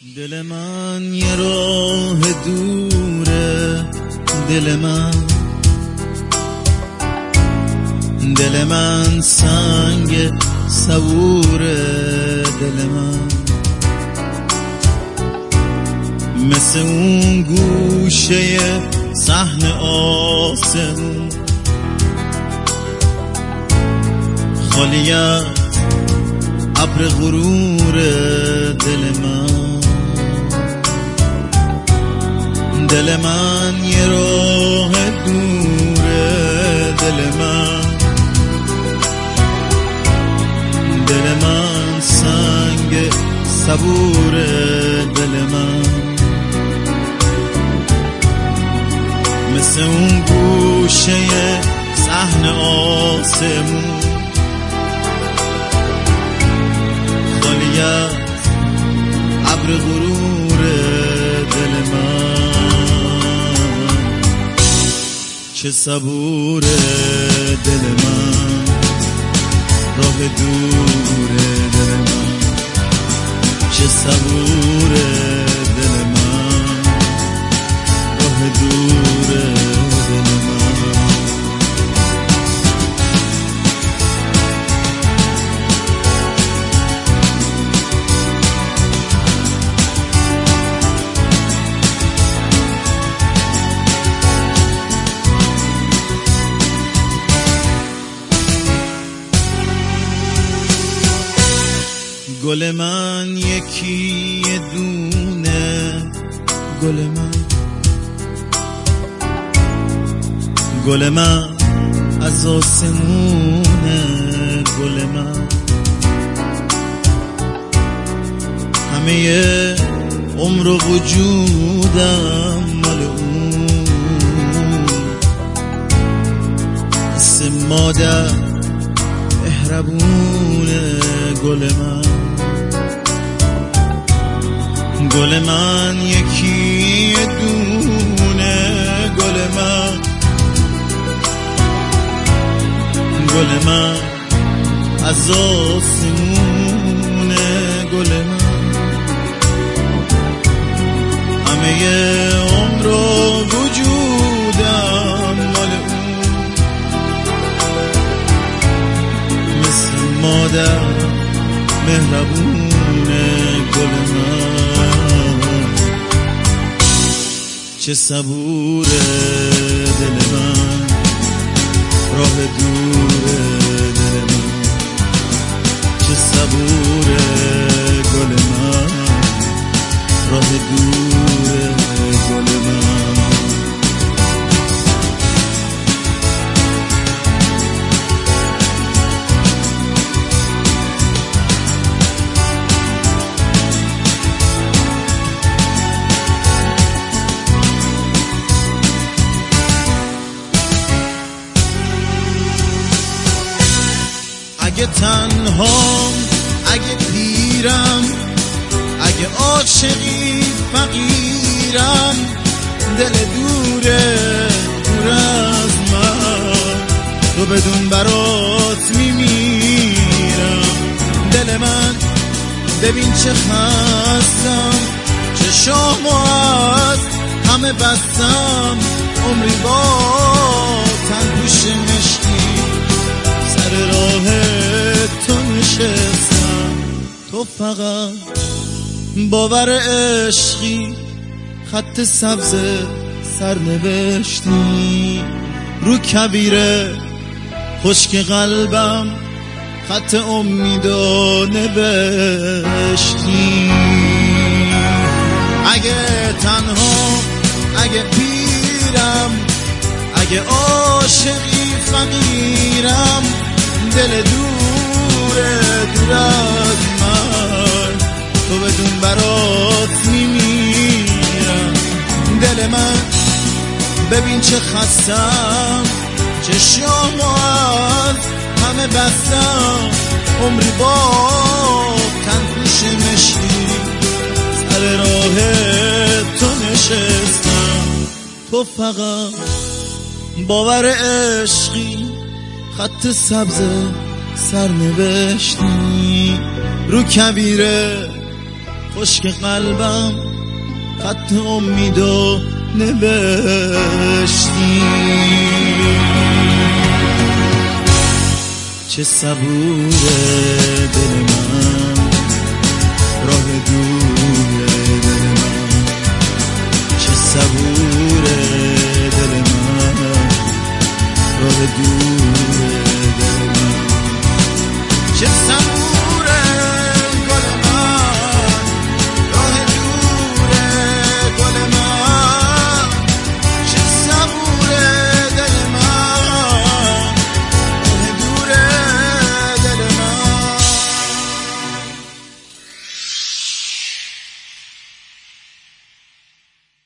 دل من یه راه دوره، دل من سنگ صبوره، دل من مثل اون گوشه صحن آسمون خالی از ابر غروره، دل من یه راه دوره، دل من سنگ صبوره، دل من مثل اون گوشه صحن آسمون خالی از ابر غروره، دل من چه صبوره، دل من راه دوره، دل من چه صبوره، دل من راه دوره، دل من گل من یکی دونه، گل من از آسمونه، گل من همه عمر و وجودم مال اون، مثل مادر مهربونه، گل من یکی دونه، گل من از آسمونه، گل من همه عمر و وجودم مال اون، مثل مادر مهربونه، گل من چه صبوره، دل من راه دوره، دل من چه صبوره، گل من راه دوره، گل من اگه تنهام، اگه پیرم، اگه عاشقی فقیرم، دل دوره دور از من، تو بدون برات میمیرم، دل من ببین چه خستم، چشامو از همه بستم، عمری با تن پوش مشکی سر راه تو نشستم، تو فقط باور عشقی، خط سبز سرنوشتی رو کبیره خشک قلبم، خط امیدو نوشتی. اگه تنها، اگه پیرم، اگه عاشقی فقیرم، دل دوره دور از من، تو بدون برات میمیرم، دل من ببین چه خستم، چشامو از همه بستم، عمری با تن پوش مشکی سر راه تو نشستم، تو فقط باور عشقی، خط سبز سرنوشتی رو کبیره خشک قلبم خط امیدو نوشتی. چه صبوره دل